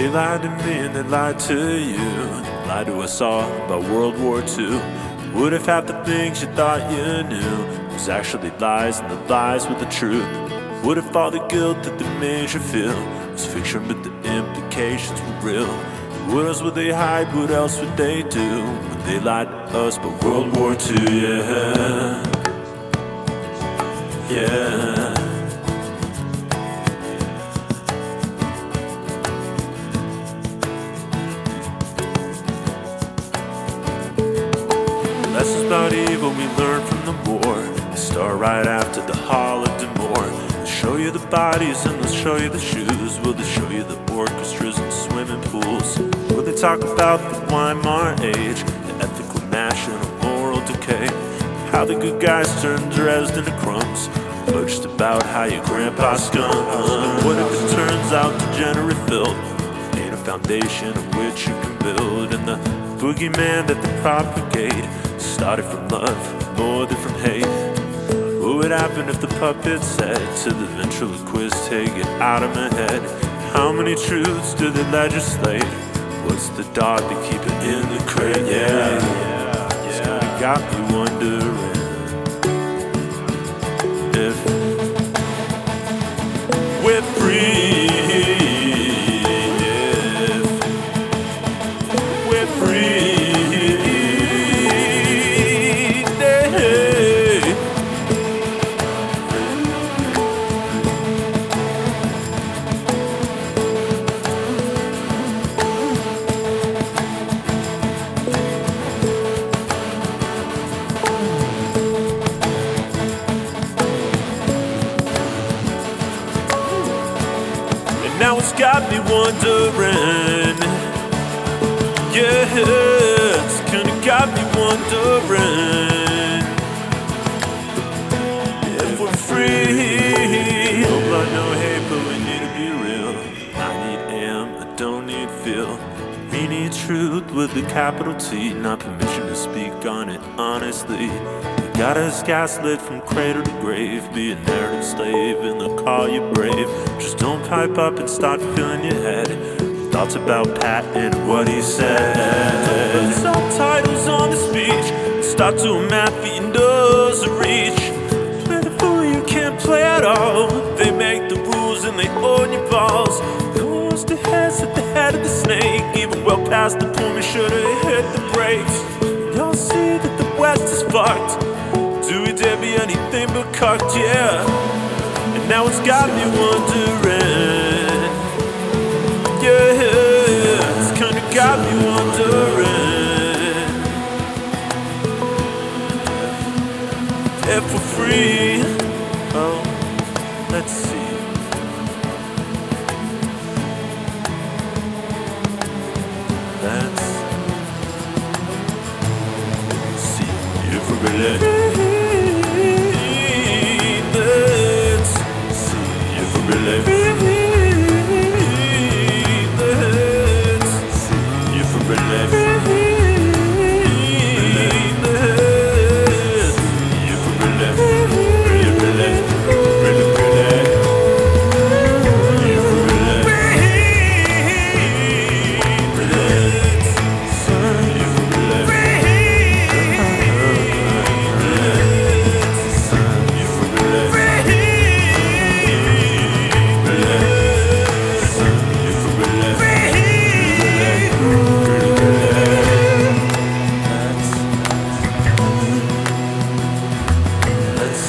They lied to me and they lied to you. Lied to us all about World War II. What if half the things you thought you knew was actually lies, and the lies were the truth? What if all the guilt that they made you feel was fiction, but the implications were real? What else would they hide? What else would they do when they lied to us about World War II? Yeah, yeah. Lessons about evil we learned from the war. They start right after the Holodomor. They'll show you the bodies and they'll show you the shoes. Will they show you the orchestras and swimming pools? Will they talk about the Weimar age, the ethical mash and a moral decay? How the good guys turned Dresden to crumbs, or just about how your grandpa scums? What if it turns out degenerate filth ain't a foundation of which you can build? And the boogeyman that they propagate started from love more than from hate. What would happen if the puppet said to the ventriloquist, "Hey, get out of my head"? How many truths do they legislate? What's the dog to keep it in the crate? Yeah, it's kinda got me wondering if we're free. If we're free. Now it's got me wondering, yeah, it's kinda got me wondering if we're free. No blood, no hate, but we need to be real. I need am, I don't need feel. We need truth with a capital T, not permission to speak on it honestly. You got us gaslit from cradle to grave. Be a narrative slave and they'll call you brave. Just don't pipe up and start filling your head with thoughts about Pat and what he said. Put subtitles on the speech, start doing math for your nose to reach. Play the fool you can't play at all. They make the rules and they own your balls. Goes to heads at the head of the snake. Even well past the point we should've hit the brakes. Y'all see that the West is fucked. Do we dare be anything but cucked? Yeah. And now it's got me wondering. Yeah, it's kinda got me wondering if we're free. Oh, let's see. Let's see if we're really